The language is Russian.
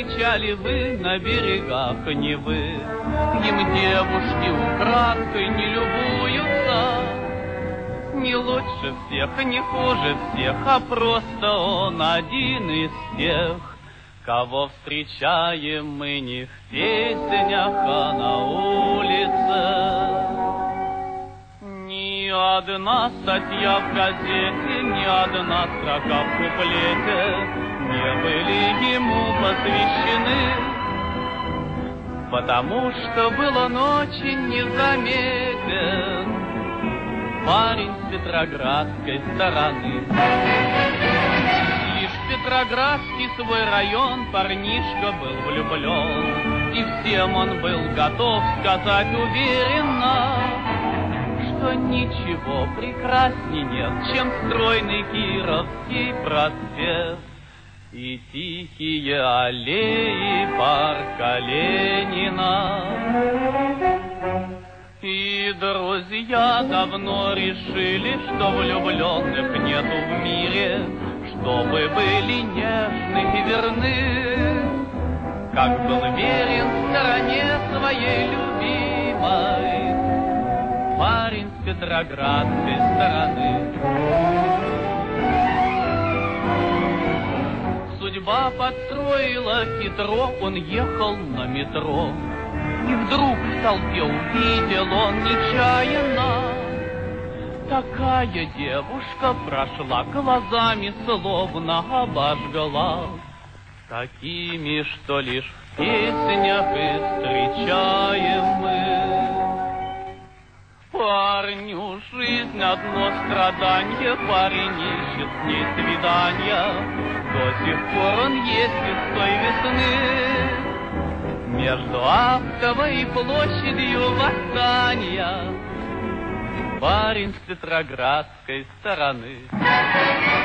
встречали вы на берегах Невы? Им девушки украдкой не любуются, не лучше всех, не хуже всех, а просто он один из тех, кого встречаем мы не в песнях, а на улице. Ни одна статья в газете, ни одна строка в куплете не были ему посвящены, потому что был он очень незаметен, парень с петроградской стороны. Лишь в Петроградский свой район парнишка был влюблен, и всем он был готов сказать уверенно, что ничего прекрасней нет, чем стройный Кировский проспект и тихие аллеи парка Ленина. И друзья давно решили, что влюбленных нету в мире, чтобы были нежны и верны, как был верен стороне своей любимой парень с петроградской стороны. Судьба подстроила хитро, он ехал на метро, и вдруг в толпе увидел он нечаянно, такая девушка прошла, глазами словно обожгла, такими, что лишь в песнях и встречаем мы. Парню жизнь одно страдание, парень ищет с ней свидания, до сих пор он есть из той весны между Автовой и площадью Восстания, парень с петроградской стороны.